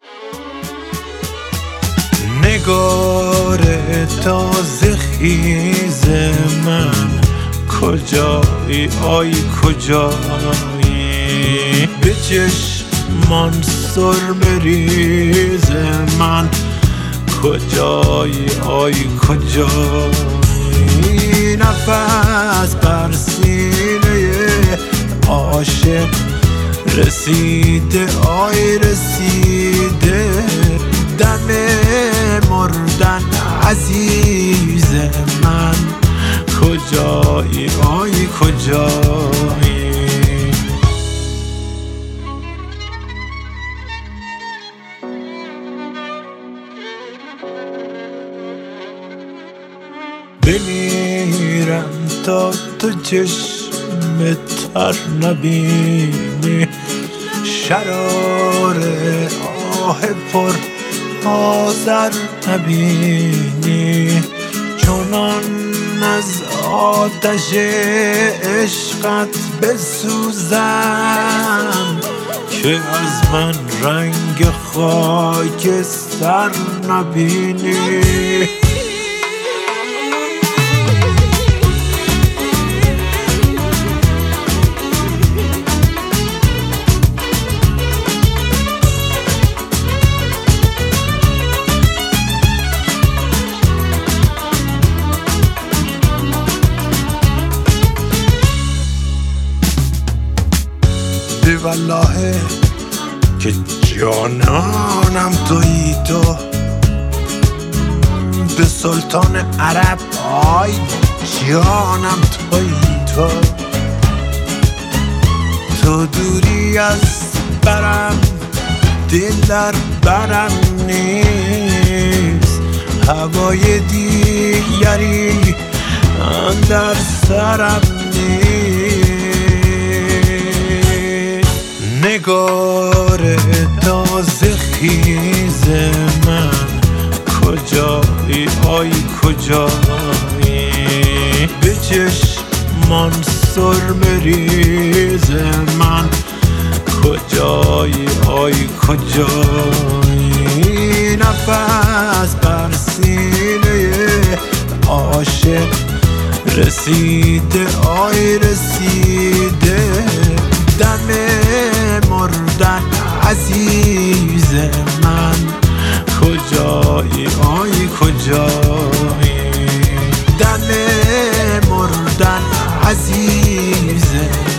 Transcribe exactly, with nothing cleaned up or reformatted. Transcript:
نگار تازه خیز من کجایی آی کجایی؟ به چشمان سرمه ریز من کجایی آی کجایی؟ نفس بر سینه عاشق رسیده آی رسیده، دم مردن عزیز من کجایی آی کجایی؟ بمیرم تا تو چشم تر نبینی، شرار آه پر آذر نبینی، چونان از آتش عشقت بسوزم که از من رنگ خاکستر نبینی. به والله که جانانم تویی تو، به سلطان عرب آی جانم تویی تو، تو دوری از برم دل در برم نیست، هوای دیگری اندر سرم نیست. نگار تازه خیز من کجایی آی کجایی؟ به چشمان سرمه ریز من کجایی آی کجایی؟ نفس بر سینه عاشق رسیده آی رسیده، دم مردن عزیز من کجایی آی کجایی؟ دم مردن عزیز